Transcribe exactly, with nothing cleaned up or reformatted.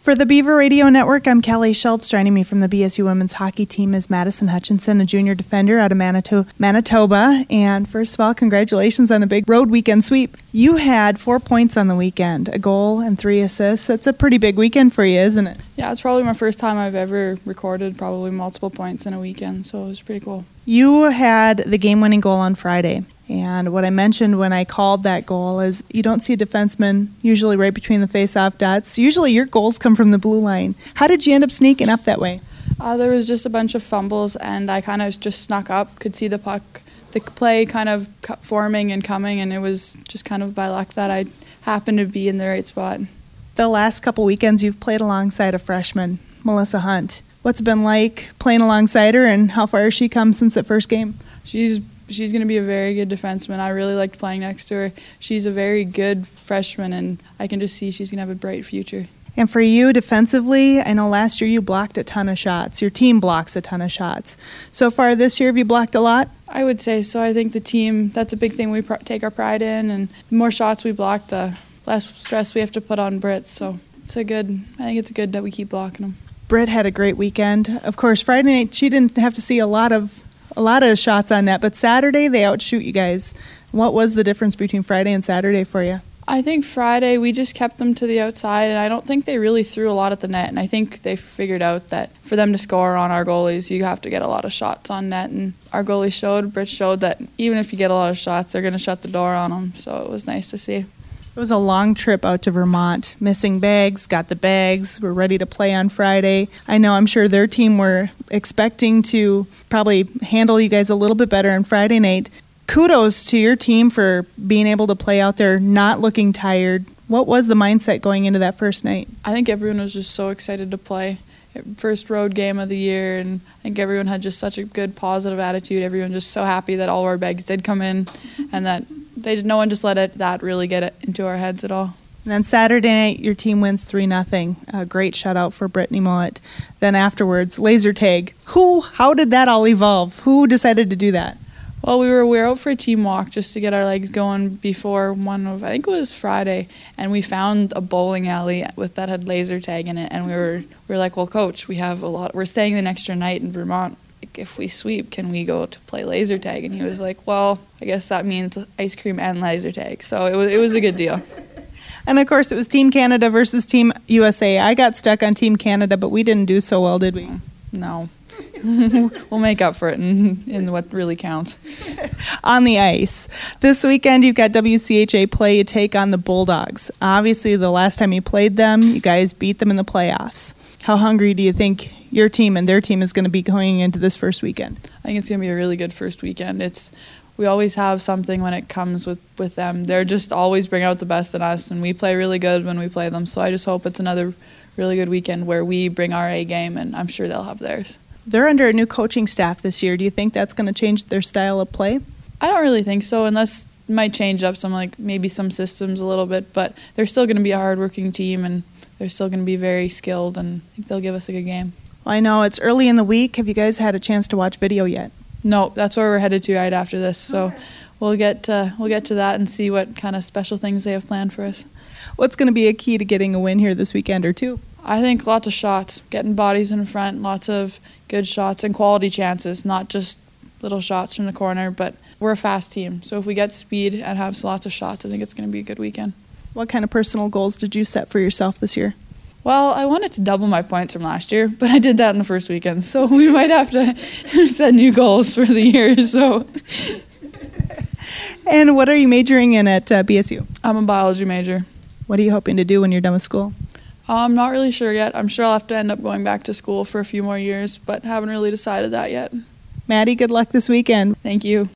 For the Beaver Radio Network, I'm Kelly Schultz. Joining me from the B S U women's hockey team is Madison Hutchinson, a junior defender out of Manito- Manitoba. And first of all, congratulations on a big road weekend sweep. You had four points on the weekend, a goal and three assists. That's a pretty big weekend for you, isn't it? Yeah, it's probably my first time I've ever recorded probably multiple points in a weekend, so it was pretty cool. You had the game-winning goal on Friday. And what I mentioned when I called that goal is you don't see a defenseman usually right between the face-off dots. Usually your goals come from the blue line. How did you end up sneaking up that way? Uh, there was just a bunch of fumbles, and I kind of just snuck up, could see the puck, the play kind of forming and coming, and it was just kind of by luck that I happened to be in the right spot. The last couple weekends you've played alongside a freshman, Melissa Hunt. What's it been like playing alongside her, and how far has she come since that first game? She's She's going to be a very good defenseman. I really liked playing next to her. She's a very good freshman, and I can just see she's going to have a bright future. And for you defensively, I know last year you blocked a ton of shots. Your team blocks a ton of shots. So far this year, have you blocked a lot? I would say so. I think the team, that's a big thing we pr- take our pride in, and the more shots we block, the less stress we have to put on Britt. So it's a good, I think it's good that we keep blocking them. Britt had a great weekend. Of course, Friday night she didn't have to see a lot of A lot of shots on net, but Saturday they outshoot you guys. What was the difference between Friday and Saturday for you? I think Friday we just kept them to the outside, and I don't think they really threw a lot at the net. And I think they figured out that for them to score on our goalies, you have to get a lot of shots on net. And our goalie showed, Britt showed that even if you get a lot of shots, they're going to shut the door on them. So it was nice to see. It was a long trip out to Vermont. Missing bags, got the bags, we're ready to play on Friday. I know I'm sure their team were expecting to probably handle you guys a little bit better on Friday night. Kudos to your team for being able to play out there, not looking tired. What was the mindset going into that first night? I think everyone was just so excited to play. First road game of the year, and I think everyone had just such a good positive attitude. Everyone just so happy that all of our bags did come in, and that they no one just let it that really get it into our heads at all. And then Saturday night, your team wins three nothing. A great shutout for Brittany Mowat. Then afterwards, laser tag. Who? How did that all evolve? Who decided to do that? Well, we were we were out for a team walk just to get our legs going before one of I think it was Friday, and we found a bowling alley with that had laser tag in it, and we were we were like, well, coach, we have a lot. We're staying the extra night in Vermont. Like, if we sweep, can we go to play laser tag? And he was like, well, I guess that means ice cream and laser tag. So it was it was a good deal. And of course, it was Team Canada versus Team U S A. I got stuck on Team Canada, but we didn't do so well, did we? No. We'll make up for it in, in what really counts. On the ice. This weekend, you've got W C H A play. You take on the Bulldogs. Obviously, the last time you played them, you guys beat them in the playoffs. How hungry do you think your team and their team is going to be going into this first weekend? I think it's going to be a really good first weekend. It's we always have something when it comes with, with them. They're just always bring out the best in us, and we play really good when we play them. So I just hope it's another really good weekend where we bring our A game, and I'm sure they'll have theirs. They're under a new coaching staff this year. Do you think that's going to change their style of play? I don't really think so, unless it might change up some, like maybe some systems a little bit. But they're still going to be a hardworking team, and they're still going to be very skilled, and I think they'll give us a good game. Well, I know it's early in the week. Have you guys had a chance to watch video yet? No, that's where we're headed to right after this. So okay. we'll get to, we'll get to that and see what kind of special things they have planned for us. What's going to be a key to getting a win here this weekend or two? I think lots of shots, getting bodies in front, lots of good shots and quality chances, not just little shots from the corner, but we're a fast team. So if we get speed and have lots of shots, I think it's going to be a good weekend. What kind of personal goals did you set for yourself this year? Well, I wanted to double my points from last year, but I did that in the first weekend. So we might have to set new goals for the year. So. And what are you majoring in at uh, B S U? I'm a biology major. What are you hoping to do when you're done with school? I'm not really sure yet. I'm sure I'll have to end up going back to school for a few more years, but haven't really decided that yet. Maddie, good luck this weekend. Thank you.